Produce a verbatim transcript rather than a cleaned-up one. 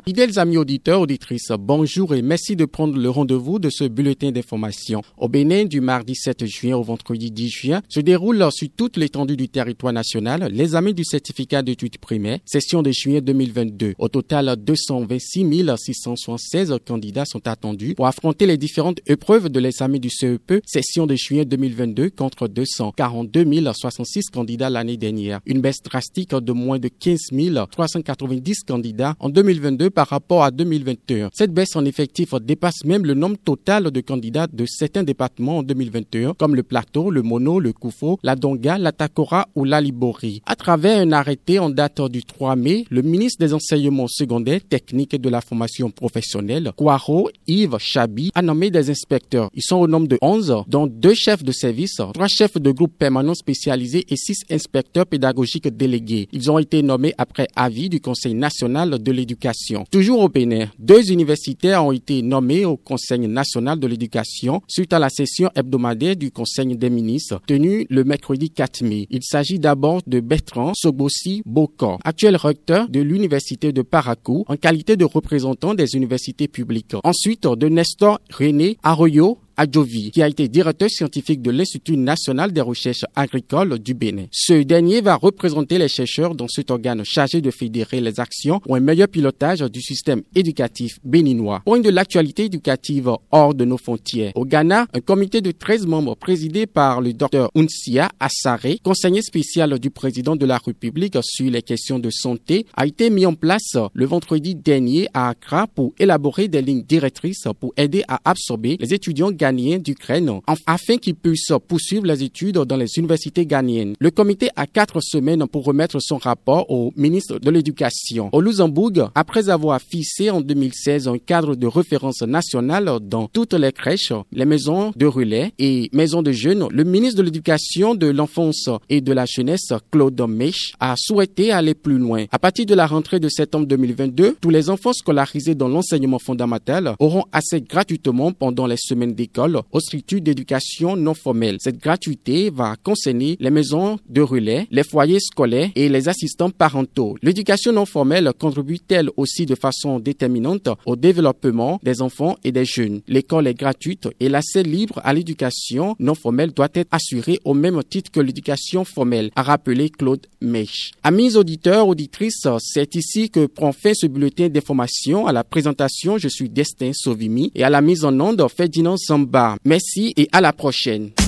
Fidèles amis auditeurs, auditrices, bonjour et merci de prendre le rendez-vous de ce bulletin d'information. Au Bénin, du mardi sept juin au vendredi dix juin, se déroule sur toute l'étendue du territoire national l'examen du certificat d'études primaires, session de juillet deux mille vingt-deux. Au total, deux cent vingt-six mille six cent soixante-seize candidats sont attendus pour affronter les différentes épreuves de l'examen du C E P, session de juillet deux mille vingt-deux contre deux cent quarante-deux mille soixante-six candidats l'année dernière. Une baisse drastique de moins de quinze mille trois cent quatre-vingt-dix candidats en deux mille vingt-deux par rapport à deux mille vingt et un. Cette baisse en effectif dépasse même le nombre total de candidats de certains départements en deux mille vingt et un, comme le Plateau, le Mono, le Koufo, la Donga, la Takora ou la Libori. À travers un arrêté en date du trois mai, le ministre des Enseignements secondaires, techniques et de la formation professionnelle, Kouaro Yves Chabi, a nommé des inspecteurs. Ils sont au nombre de onze, dont deux chefs de service, trois chefs de groupe permanents spécialisés et six inspecteurs pédagogiques délégués. Ils ont été nommés après avis du Conseil national de l'éducation. Toujours au Bénin, deux universitaires ont été nommés au Conseil national de l'éducation suite à la session hebdomadaire du Conseil des ministres tenue le mercredi quatre mai. Il s'agit d'abord de Bertrand Sogbosi Bokor, actuel recteur de l'université de Parakou en qualité de représentant des universités publiques. Ensuite, de Nestor René Arroyo Adjovi, qui a été directeur scientifique de l'Institut national des recherches agricoles du Bénin. Ce dernier va représenter les chercheurs dans cet organe chargé de fédérer les actions pour un meilleur pilotage du système éducatif béninois. Point de l'actualité éducative hors de nos frontières. Au Ghana, un comité de treize membres présidé par le docteur Unsia Assare, conseiller spécial du président de la République sur les questions de santé, a été mis en place le vendredi dernier à Accra pour élaborer des lignes directrices pour aider à absorber les étudiants ghanéens d'Ukraine afin qu'ils puissent poursuivre les études dans les universités ghanéennes. Le comité a quatre semaines pour remettre son rapport au ministre de l'Éducation. Au Luxembourg, après avoir fixé en deux mille seize un cadre de référence nationale dans toutes les crèches, les maisons de relais et maisons de jeunes, le ministre de l'Éducation, de l'Enfance et de la Jeunesse, Claude Mech, a souhaité aller plus loin. À partir de la rentrée de septembre deux mille vingt-deux, tous les enfants scolarisés dans l'enseignement fondamental auront accès gratuitement pendant les semaines d'école aux structures d'éducation non formelle. Cette gratuité va concerner les maisons de relais, les foyers scolaires et les assistants parentaux. L'éducation non formelle contribue-t-elle aussi de façon déterminante au développement des enfants et des jeunes? L'école est gratuite et l'accès libre à l'éducation non formelle doit être assuré au même titre que l'éducation formelle, a rappelé Claude Mech. Amis auditeurs, auditrices, c'est ici que prend fin ce bulletin d'information. À la présentation, je suis Destin Sovimi et à la mise en onde, Ferdinand Zamba. Merci et à la prochaine.